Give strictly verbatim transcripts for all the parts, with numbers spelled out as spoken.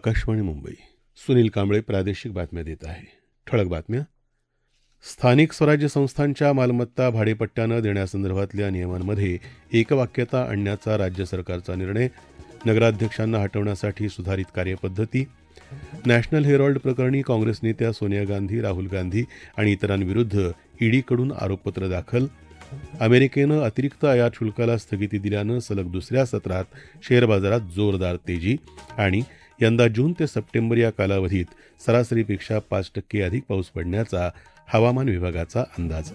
आकाशवाणी मुंबई. सुनील कांबळे प्रादेशिक बातम्या देत आहे. ठळक बातम्या. स्थानिक स्वराज्य संस्थांच्या मालमत्ता भाडेपट्ट्यानं देण्यासंदर्भातल्या नियमांमध्ये एकवाक्यता आणण्याचा राज्य सरकारचा निर्णय. नगराध्यक्षांना हटवण्यासाठी सुधारित कार्यपद्धती. नॅशनल हेरॉल्ड प्रकरणी काँग्रेस नेत्या सोनिया गांधी, राहुल गांधी आणि इतरांविरुद्ध ईडीकडून आरोपपत्र दाखल. अमेरिकेनं अतिरिक्त आयात शुल्काला स्थगिती दिल्यानं सलग दुसऱ्या सत्रात शेअर बाजारात जोरदार तेजी. आणि यंदा जून ते सप्टेंबर या कालावधीत सरासरीपेक्षा पाच टक्के अधिक पाऊस पडण्याचा हवामान विभागाचा अंदाज.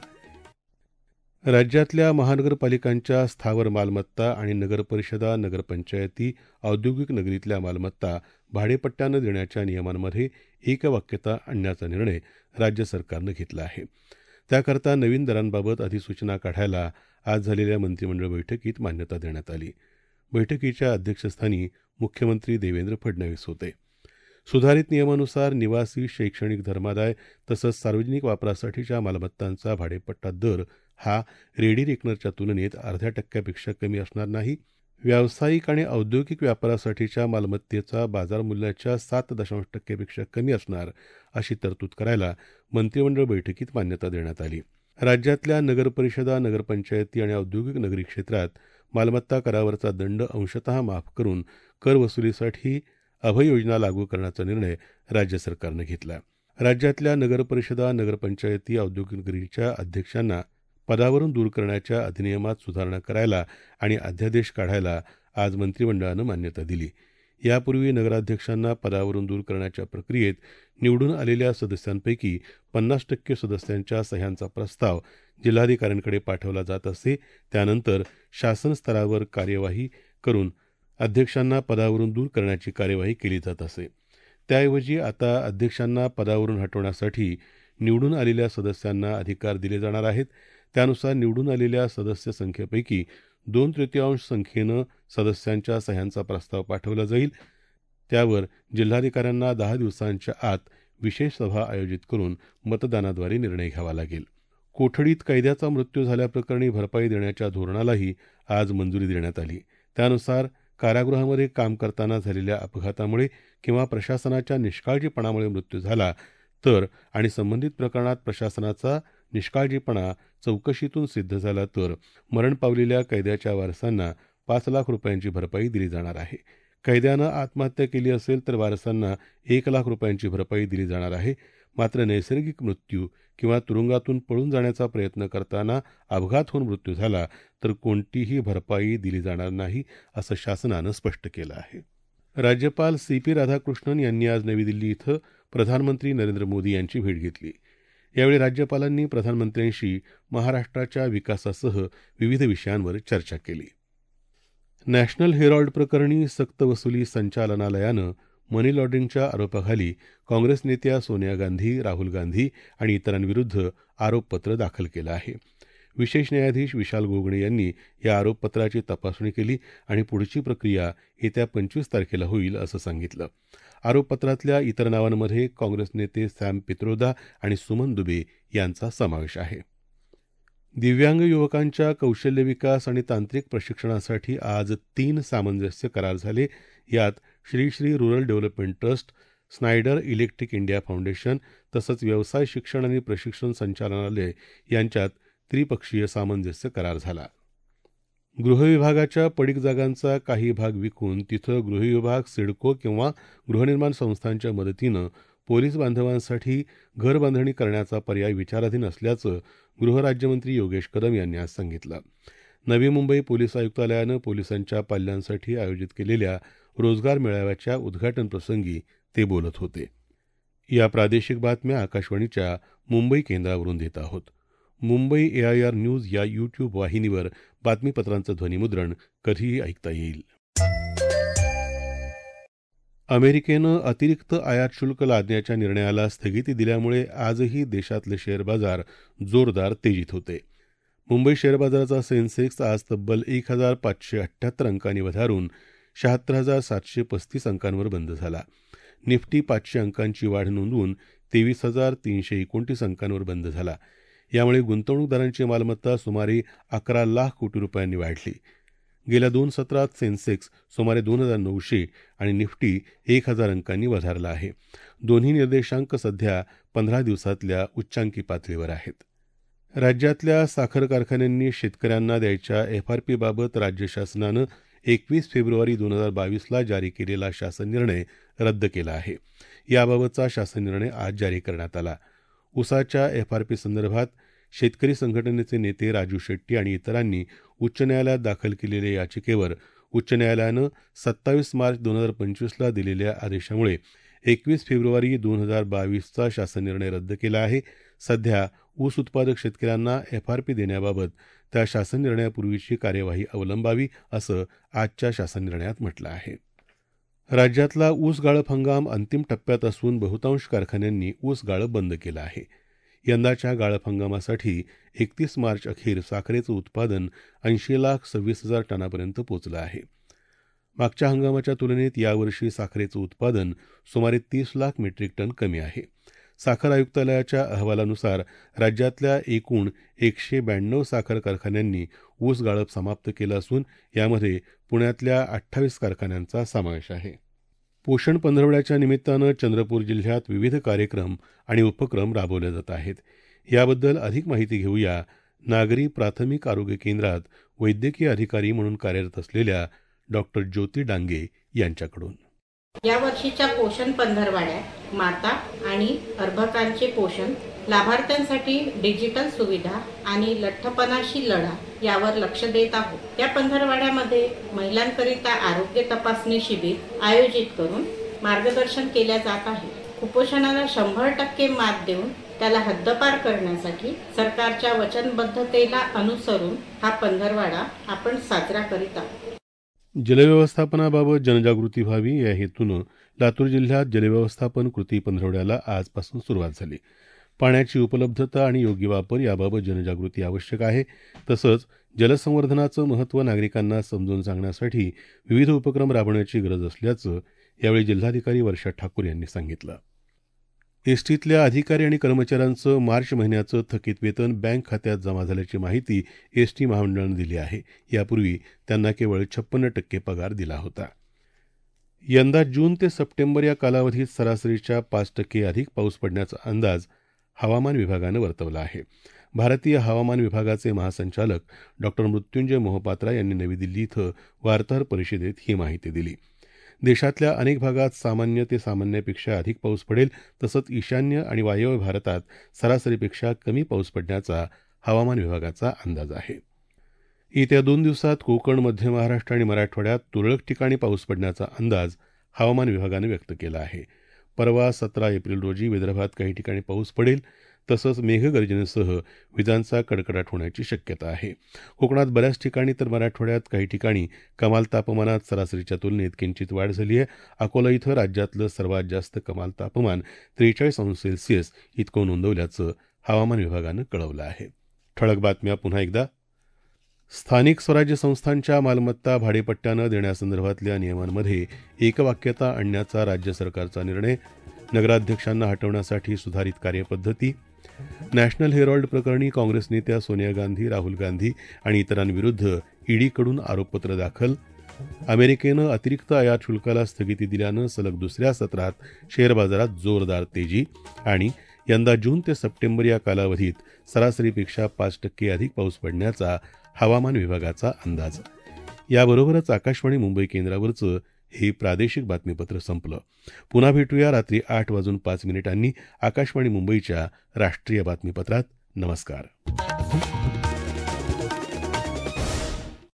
राज्यातल्या महानगरपालिकांच्या स्थावर मालमत्ता आणि नगरपरिषदा, नगरपंचायती, औद्योगिक नगरीतल्या मालमत्ता भाडेपट्ट्यानं देण्याच्या नियमांमध्ये एकवाक्यता आणण्याचा निर्णय राज्य सरकारनं घेतला आहे. त्याकरता नवीन दरांबाबत अधिसूचना काढायला आज झालेल्या मंत्रिमंडळ बैठकीत मान्यता देण्यात आली. बैठकीच्या अध्यक्षस्थानी मुख्यमंत्री देवेंद्र फडणवीस होते. सुधारित नियमानुसार निवासी, शैक्षणिक, धर्मादाय तसंच सार्वजनिक वापरासाठीच्या मालमत्तांचा भाडेपट्टा दर हा रेडी रेकनरच्या तुलनेत अर्ध्या टक्क्यापेक्षा कमी असणार नाही. व्यावसायिक आणि औद्योगिक व्यापारासाठीच्या मालमत्तेचा बाजार मूल्याच्या सात दशांश टक्क्यापेक्षा कमी असणार अशी तरतूद करायला मंत्रिमंडळ बैठकीत मान्यता देण्यात आली. राज्यातल्या नगरपरिषदा, नगरपंचायती आणि औद्योगिक नगरी क्षेत्रात मालमत्ता करावरचा दंड अंशतः माफ करून कर वसुलीसाठी अभय योजना लागू करण्याचा निर्णय राज्य सरकारनं घेतला. राज्यातल्या नगरपरिषदा, नगरपंचायती, औद्योगिक नगरीच्या अध्यक्षांना पदावरून दूर करण्याच्या अधिनियमात सुधारणा करायला आणि अध्यादेश काढायला आज मंत्रिमंडळानं मान्यता दिली. यापूर्वी नगराध्यक्षांना पदावरून दूर करण्याच्या प्रक्रियेत निवडून आलेल्या सदस्यांपैकी पन्नास टक्के सदस्यांच्या सह्यांचा प्रस्ताव जिल्हाधिकाऱ्यांकडे पाठवला जात असे. त्यानंतर शासन स्तरावर कार्यवाही करून अध्यक्षांना पदावरून दूर करण्याची कार्यवाही केली जात असे. त्याऐवजी आता अध्यक्षांना पदावरून हटवण्यासाठी निवडून आलेल्या सदस्यांना अधिकार दिले जाणार आहेत. त्यानुसार निवडून आलेल्या सदस्य संख्येपैकी दोन तृतीयांश संख्येनं सदस्यांच्या सह्यांचा प्रस्ताव पाठवला जाईल. त्यावर जिल्हाधिकाऱ्यांना दहा दिवसांच्या आत विशेष सभा आयोजित करून मतदानाद्वारे निर्णय घ्यावा लागेल. कोठडीत कैद्याचा मृत्यू झाल्याप्रकरणी भरपाई देण्याच्या धोरणालाही आज मंजुरी देण्यात आली. त्यानुसार कारागृहामध्ये काम करताना झालेल्या अपघातामुळे किंवा प्रशासनाच्या निष्काळजीपणामुळे मृत्यू झाला तर आणि संबंधित प्रकरणात प्रशासनाचा निष्काळजीपणा चौकशीतून सिद्ध झाला तर मरण पावलेल्या कैद्याच्या वारसांना पाच लाख रुपयांची भरपाई दिली जाणार आहे. कैद्यानं आत्महत्या केली असेल तर वारसांना एक लाख रुपयांची भरपाई दिली जाणार आहे. मात्र नैसर्गिक मृत्यू किंवा तुरुंगातून पळून जाण्याचा प्रयत्न करताना अपघात होऊन मृत्यू झाला तर कोणतीही भरपाई दिली जाणार नाही असं शासनानं स्पष्ट केलं आहे. राज्यपाल सी पी राधाकृष्णन यांनी आज नवी दिल्ली इथं प्रधानमंत्री नरेंद्र मोदी यांची भेट घेतली. यावेळी राज्यपालांनी प्रधानमंत्र्यांशी महाराष्ट्राच्या विकासासह विविध विषयांवर चर्चा केली. नॅशनल हेरॉल्ड प्रकरणी सक्तवसुली संचालनालयानं मनी लॉन्ड्रिंगच्या आरोपाखाली काँग्रेस नेत्या सोनिया गांधी, राहुल गांधी आणि इतरांविरुद्ध आरोपपत्र दाखल केलं आहे. विशेष न्यायाधीश विशाल गोगणे यांनी या आरोपपत्राची तपासणी केली आणि पुढची प्रक्रिया येत्या पंचवीस तारखेला होईल असं सांगितलं. आरोपपत्रातल्या इतर नावांमध्ये काँग्रेस नेते सॅम पित्रोदा आणि सुमन दुबे यांचा समावेश आहे. दिव्यांग युवकांच्या कौशल्य विकास आणि तांत्रिक प्रशिक्षणासाठी आज तीन सामंजस्य करार झाले. यात Shri Shri rural development trust, Schneider electric India foundation तसंच व्यवसाय शिक्षण आणि प्रशिक्षण संचालनालय यांच्यात त्रिपक्षीय सामंजस्य करार झाला. गृहविभागाच्या पडीक जागांचा काही भाग विकून तिथं गृहविभाग, सिडको किंवा गृहनिर्माण संस्थांच्या मदतीनं पोलीस बांधवांसाठी घरबांधणी करण्याचा पर्याय विचाराधीन असल्याचं गृहराज्यमंत्री योगेश कदम यांनी आज सांगितलं. नवी मुंबई पोलीस आयुक्तालयानं पोलिसांच्या पाल्यांसाठी आयोजित केलेल्या रोजगार मेळाव्याच्या उद्घाटनप्रसंगी ते बोलत होते. या प्रादेशिक बातम्या आकाशवाणीच्या मुंबई केंद्रावरून देत आहोत. Mumbai A I R news या यूट्यूब वाहिनीवर बातमीपत्रांचं ध्वनिमुद्रण कधीही ऐकता येईल. अमेरिकेनं अतिरिक्त आयात शुल्क लादण्याच्या निर्णयाला स्थगिती दिल्यामुळे आजही देशातले शेअर बाजार जोरदार तेजीत होते. मुंबई शेअर बाजाराचा सेन्सेक्स आज तब्बल एक हजार पाचशे अठ्ठ्याहत्तर अंकांनी वधारून शहात्तर हजार सातशे पस्तीस अंकांवर बंद झाला. निफ्टी पाचशे अंकांची वाढ नोंदवून तेवीस हजार तीनशे एकोणतीस अंकांवर बंद झाला. यामुळे गुंतवणूकदारांची मालमत्ता सुमारे अकरा लाख कोटी रुपयांनी वाढली. गेल्या दोन सत्रात सेन्सेक्स सुमारे दोन हजार नऊशे आणि निफ्टी एक हजार अंकांनी वधारला आहे. दोन्ही निर्देशांक सध्या पंधरा दिवसातल्या उच्चांकी पातळीवर आहेत. राज्यातल्या साखर कारखान्यांनी शेतकऱ्यांना द्यायच्या एफआरपीबाबत राज्य शासनानं एकवीस फेब्रुवारी दोन हजार बावीसला जारी केलेला शासन निर्णय रद्द केला आहे. याबाबतचा शासन निर्णय आज जारी करण्यात आला. ऊसाच्या एफआरपी संदर्भात शेतकरी संघटनेचे नेते राजू शेट्टी आणि इतरांनी उच्च न्यायालयात दाखल केलेल्या याचिकेवर उच्च न्यायालयानं सत्तावीस मार्च दोन हजार पंचवीसला दिलेल्या आदेशामुळे एकवीस फेब्रुवारी दोन हजार बावीसचा शासन निर्णय रद्द केला आहे. सध्या ऊस उत्पादक शेतकऱ्यांना एफआरपी देण्याबाबत त्या शासन निर्णयापूर्वीची कार्यवाही अवलंबावी असं आजच्या शासन निर्णयात म्हटलं आहे. राज्यातला ऊस गाळप हंगाम अंतिम टप्प्यात असून बहुतांश कारखान्यांनी ऊस गाळप बंद केलं आहे. यंदाच्या गाळप हंगामासाठी एकतीस मार्च अखेर साखरेचं उत्पादन ऐंशी लाख सव्वीस हजार टनापर्यंत पोचलं आहे. मागच्या हंगामाच्या तुलनेत यावर्षी साखरेचं उत्पादन सुमारे तीस लाख मेट्रिक टन कमी आहे. साखर आयुक्तालयाच्या अहवालानुसार राज्यातल्या एकूण एकशे ब्याण्णव साखर कारखान्यांनी ऊस गाळप समाप्त केलं असून यामध्ये पुण्यातल्या अठ्ठावीस कारखान्यांचा समावेश आहे. पोषण पंधरवड्याच्या निमित्तानं चंद्रपूर जिल्ह्यात विविध कार्यक्रम आणि उपक्रम राबवले जात आहेत. याबद्दल अधिक माहिती घेऊया नागरी प्राथमिक आरोग्य केंद्रात वैद्यकीय अधिकारी म्हणून कार्यरत असलेल्या डॉक्टर ज्योती डांगे यांच्याकडून. या वर्षीच्या पोषण पंधरवाड्यात माता आणि अर्भकांचे पोषण, लाभार्थ्यांसाठी डिजिटल सुविधा आणि लठ्ठपणाशी लढा यावर लक्ष देत आहोत. या पंधरवाड्यामध्ये महिलांकरिता आरोग्य तपासणी शिबिर आयोजित करून मार्गदर्शन केले जात आहे. कुपोषणाला शंभर टक्के मात देऊन त्याला हद्दपार करण्यासाठी सरकारच्या वचनबद्धतेला अनुसरून हा पंधरवाडा आपण साजरा करीत आहोत. जलव्यवस्थापनाबाबत जनजागृती व्हावी या हेतूनं लातूर जिल्ह्यात जलव्यवस्थापन कृती पंधरवड्याला आजपासून सुरुवात झाली. पाण्याची उपलब्धता आणि योग्य वापर याबाबत जनजागृती आवश्यक आहे. तसंच जलसंवर्धनाचं महत्त्व नागरिकांना समजून सांगण्यासाठी विविध उपक्रम राबवण्याची गरज असल्याचं यावेळी जिल्हाधिकारी वर्षा ठाकूर यांनी सांगितलं. एसटीतल्या अधिकारी आणि कर्मचाऱ्यांचं मार्च महिन्याचं थकीत वेतन बँक खात्यात जमा झाल्याची माहिती एसटी महामंडळानं दिली आहे. यापूर्वी त्यांना केवळ छप्पन्न टक्के पगार दिला होता. यंदा जून ते सप्टेंबर या कालावधीत सरासरीच्या पाच टक्के अधिक पाऊस पडण्याचा अंदाज हवामान विभागानं वर्तवला आहे. भारतीय हवामान विभागाचे महासंचालक डॉक्टर मृत्युंजय मोहपात्रा यांनी नवी दिल्ली इथं वार्ताहर परिषदेत ही माहिती दिली. देशातल्या अनेक भागात सामान्य ते सामान्यापेक्षा अधिक पाऊस पडेल. तसंच ईशान्य आणि वायव्य भारतात सरासरीपेक्षा कमी पाऊस पडण्याचा हवामान विभागाचा अंदाज आहे. येत्या दोन दिवसात कोकण, मध्य महाराष्ट्र आणि मराठवाड्यात तुरळक ठिकाणी पाऊस पडण्याचा अंदाज हवामान विभागानं व्यक्त केला आहे. परवा सतरा एप्रिल रोजी विदर्भात काही ठिकाणी पाऊस पडेल. तसंच मेघगर्जनेसह विजांचा कडकडाट होण्याची शक्यता आहे. कोकणात बऱ्याच ठिकाणी तर मराठवाड्यात काही ठिकाणी कमाल तापमानात सरासरीच्या तुलनेत किंचित वाढ झाली आहे. अकोला इथं राज्यातलं सर्वात जास्त कमाल तापमान त्रेचाळीस अंश सेल्सिअस इतकं नोंदवल्याचं हवामान विभागानं कळवलं आहे. ठळक बातम्या पुन्हा एकदा. स्थानिक स्वराज्य संस्थांच्या मालमत्ता भाडेपट्ट्यानं देण्यासंदर्भातल्या नियमांमध्ये एकवाक्यता आणण्याचा राज्य सरकारचा निर्णय. नगराध्यक्षांना हटवण्यासाठी सुधारित कार्यपद्धती. नॅशनल हेरॉल्ड प्रकरणी काँग्रेस नेत्या सोनिया गांधी, राहुल गांधी आणि इतरांविरुद्ध ईडीकडून आरोपपत्र दाखल. अमेरिकेनं अतिरिक्त आयात शुल्काला स्थगिती दिल्यानं सलग दुसऱ्या सत्रात शेअर बाजारात जोरदार तेजी. आणि यंदा जून ते सप्टेंबर या कालावधीत सरासरीपेक्षा पाच टक्के अधिक पाऊस पडण्याचा हवामान विभागाचा अंदाज. याबरोबरच आकाशवाणी मुंबई केंद्रावरचं हे प्रादेशिक बातमीपत्र संपलं. पुन्हा भेटूया रात्री आठ वाजून पाच मिनिटांनी आकाशवाणी मुंबईच्या राष्ट्रीय बातमीपत्रात. नमस्कार.